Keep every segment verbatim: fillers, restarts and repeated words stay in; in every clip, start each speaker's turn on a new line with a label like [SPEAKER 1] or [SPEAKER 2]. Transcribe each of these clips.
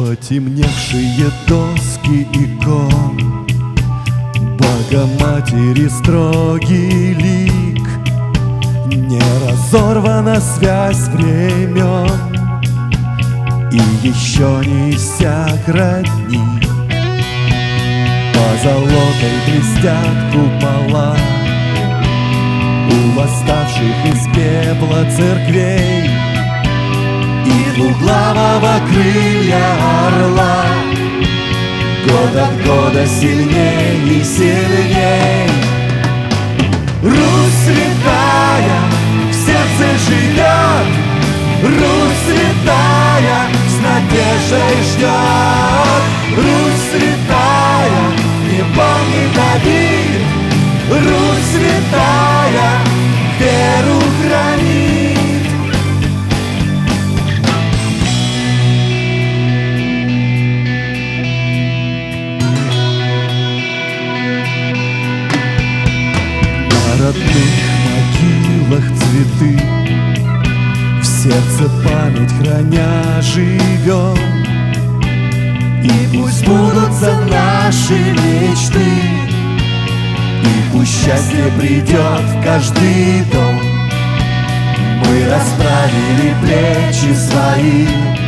[SPEAKER 1] Потемневшие доски икон, Богоматери строгий лик, не разорвана связь времен, и еще не иссяк родни. Позолотой блестят купола у восставших из пепла церквей, и двуглавого крылья орла год от года сильней и сильней. Русь святая в сердце живет, Русь святая с надеждой ждет. Русь святая не помнит обид, Русь святая веру хранит. На родных могилах цветы, в сердце память храня живем. И пусть сбудутся наши мечты, и пусть счастье придет в каждый дом. Мы расправили плечи свои,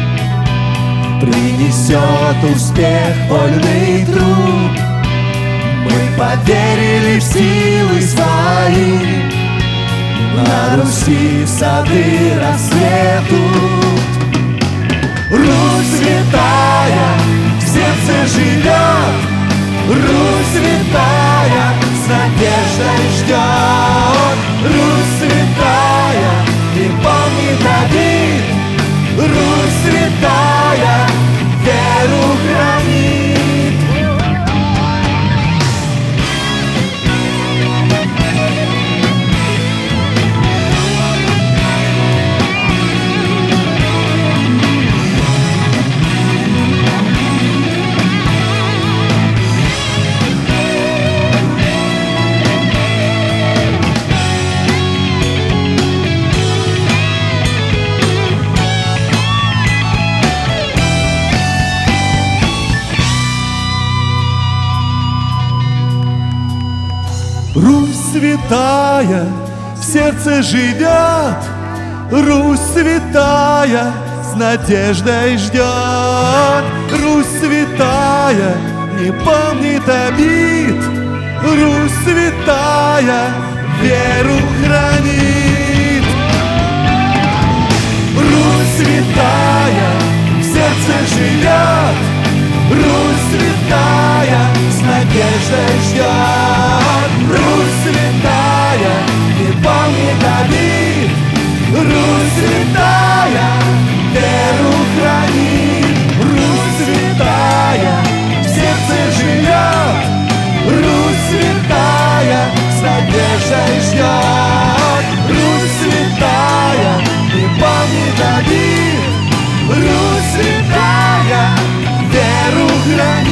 [SPEAKER 1] принесет успех вольный труд. Мы поверили в силы свои, на Руси сады расцветут. Русь святая в сердце живет, Русь святая с надеждой ждет. Русь святая не помнит обид, Русь святая веру хранит. Русь святая в сердце живет, Русь святая с надеждой ждет. Русь святая не помнит обид, Русь святая веру хранит. Русь святая в сердце живет, Русь святая с надеждой ждет. Русь святая не помнит обид, Русь святая веру хранит. Русь святая в сердце живет, Русь святая с надеждой ждет. Русь святая не помнит обид, Русь святая веру хранит.